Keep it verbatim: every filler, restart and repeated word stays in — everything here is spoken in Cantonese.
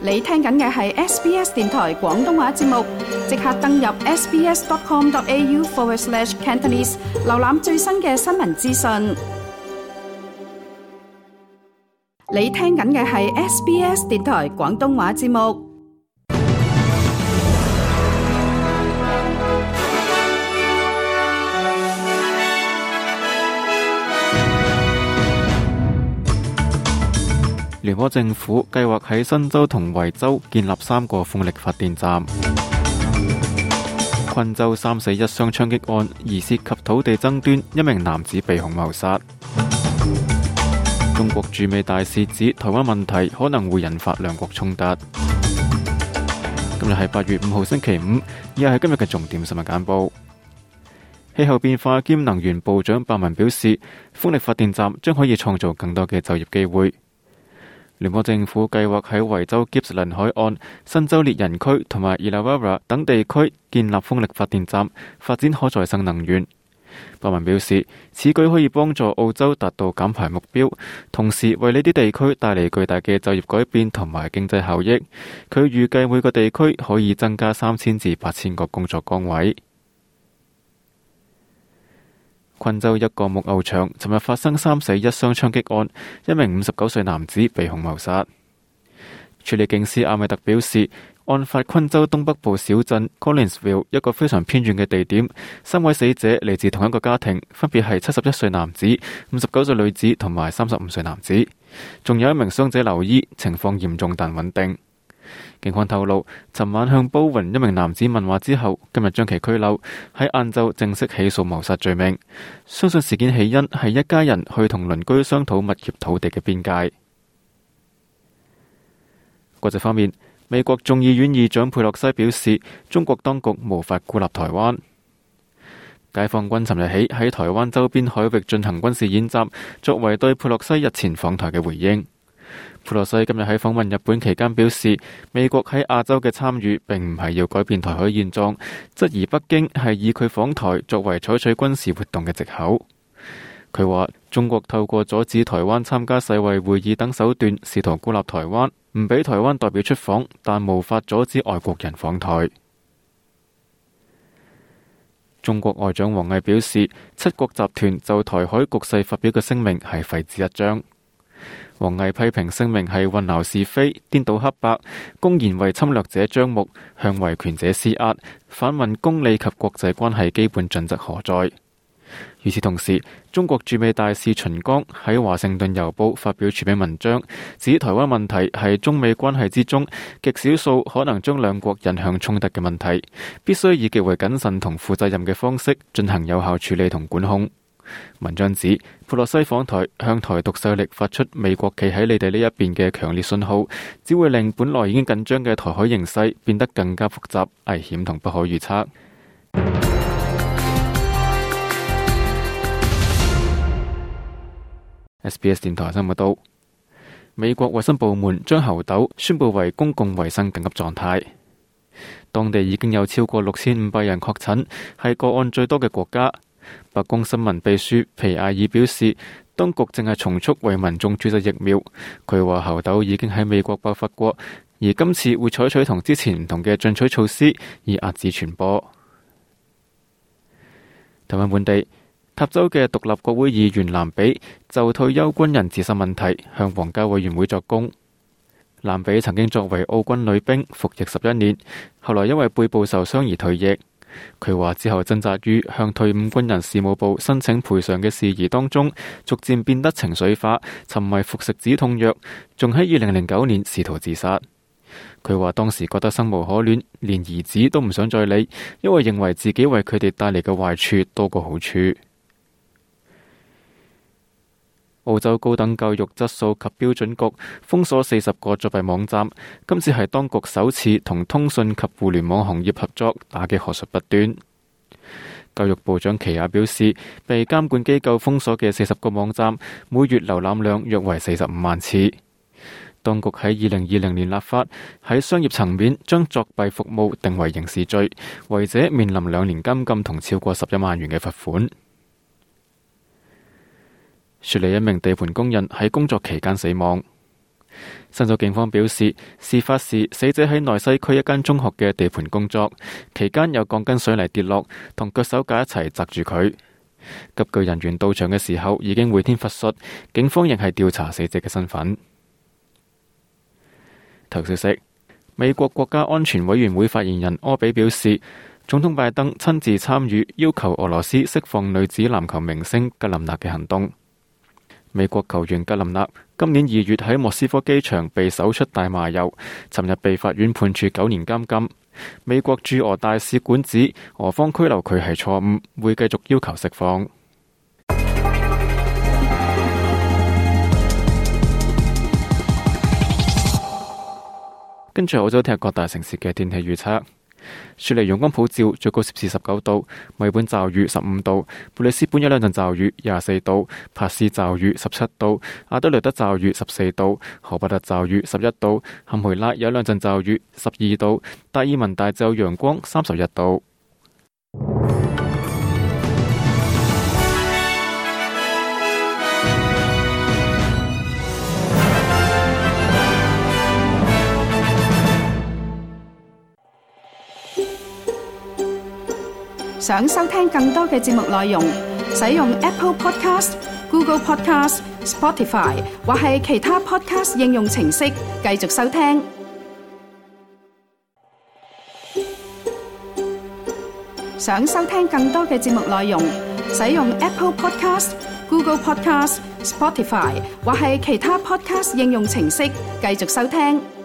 你聽緊嘅係 S B S 電台廣東話節目，即刻登入 sbs.com.au forward slash Cantonese， 瀏覽最新嘅新聞資訊。你聽緊嘅係 S B S 電台廣東話節目。 聯邦政府計劃喺新州同維州建立三個風力發電站。昆州三死一傷槍擊案疑涉及土地爭端，一名男子被控謀殺。中國駐美大使指台灣問題可能會引發兩國衝突。今日係八月五號星期五，以下係今日嘅重點新聞簡報。氣候變化兼能源部長白文表示，風力發電站將可以創造更多嘅就業機會。聯邦政府計劃喺維州吉士倫海岸、新州獵人區同埋 Illawarra 等地區建立風力發電站，發展可再生能源。白文表示，此舉可以幫助澳洲達到減排目標，同時為呢啲地區帶嚟巨大嘅就業改變同埋經濟效益。佢預計每個地區可以增加三千至八千個工作崗位。昆州一個牧牛場尋日發生三死一傷槍擊案，一名五十九歲男子被控謀殺。處理警司阿米特表示，案發昆州東北部小鎮 Collinsville 一個非常偏遠嘅地點，三位死者嚟自同一個家庭，分別係七十一歲男子、五十九歲女子同埋三十五歲男子，仲有一名傷者留醫，情況嚴重但穩定。警方透露，尋晚向波雲一名男子問話之後，今日將其拘留，喺晏晝正式起訴謀殺罪名。相信事件起因係一家人去同鄰居商討物業土地嘅邊界。國際方面，美國眾議院議長佩洛西表示，中國當局無法孤立台灣。解放軍尋日起喺台灣周邊海域進行軍事演習，作為對佩洛西日前訪台嘅回應。佩洛西今日喺訪問日本期間表示，美國喺亞洲嘅參與並唔係要改變台海現狀，質疑北京係以佢訪台作為採取軍事活動嘅藉口。佢話中國透過阻止台灣參加世衛會議等手段，試圖孤立台灣，唔俾台灣代表出訪，但無法阻止外國人訪台。中國外長王毅表示，七國集團就台海局勢發表嘅聲明係廢紙一張。王毅批評聲明係混淆是非、顛倒黑白，公然為侵略者張目，向維權者施壓，反問公理及國際關係基本準則何在？與此同時，中國駐美大使秦剛喺華盛頓郵報發表署名文章，指台灣問題係中美關係之中極少數可能將兩國引向衝突嘅問題，必須以極為謹慎同負責任嘅方式進行有效處理同管控。文章指，佩洛西訪台向台獨勢力發出美國企喺你哋呢一邊嘅強烈信號，只會令本來已經緊張嘅台海形勢變得更加複雜、危險同不可預測。S B S 電台新聞報道，美國衛生部門將猴痘宣布為公共衛生緊急狀態，當地已經有超過六千五百人確診，係個案最多嘅國家。白宮新聞秘書皮埃爾表示，當局正係從速為民眾注射疫苗。佢話猴痘已經喺美國爆發過，而今次會採取同之前唔同嘅進取措施，以遏止傳播。台灣本地塔州嘅獨立國會議員藍比就退休軍人自殺問題向皇家委員會作供。藍比曾經作為澳軍女兵服役十一年，後來因為背部受傷而退役。佢話之後掙扎於向退伍軍人事務部申請賠償嘅事宜當中，逐漸變得情緒化，沉迷服食止痛藥，仲喺二零零九年試圖自殺。佢話當時覺得生無可戀，連兒子都唔想再理，因為認為自己為佢哋帶嚟嘅壞處多過好處。澳洲高等教育質素及標準局封鎖四十個作弊網站，今次係當局首次同通訊及互聯網行業合作打擊學術不端。教育部長奇亞表示，被監管機構封鎖嘅四十個網站，每月瀏覽量約為四十五萬次。當局喺二零二零年立法，喺商業層面將作弊服務定為刑事罪，違者面臨兩年監禁同超過十一萬元嘅罰款。雪梨一名地盤工人喺工作期間死亡。 新州警方表示，事發時死者喺內西區一間中學嘅地盤工作，期間有鋼筋水泥跌落，同腳手架一齊砸住佢。急救人員到場嘅時候已經回天乏術，警方仍係調查死者嘅身份。頭消息：美國國家安全委員會發言人柯比表示，總統拜登親自參與要求俄羅斯釋放女子籃球明星格林納嘅行動。美國球員格林納今年二月喺莫斯科機場被搜出大麻油，尋日被法院判處九年監禁。美國駐俄大使館指俄方拘留佢係錯誤，會繼續要求釋放。跟住澳洲聽日各大城市嘅天氣預測：雪梨陽光普照，最高攝氏十九度；墨爾本驟雨十五度；布里斯本有兩陣驟雨廿四度；帕斯驟雨十七度；阿德雷德驟雨十四度；荷伯特驟雨十一度；坎培拉有兩陣驟雨十二度；達爾文大晝陽光三十一度。 想收聽更多嘅節目內容，使用 Apple Podcast、Google Podcast、Spotify 或係其他 Podcast 應用程式繼續收聽。想收聽更多嘅節目內容，使用 Apple Podcast、Google Podcast、Spotify 或係其他 Podcast 應用程式繼續收聽。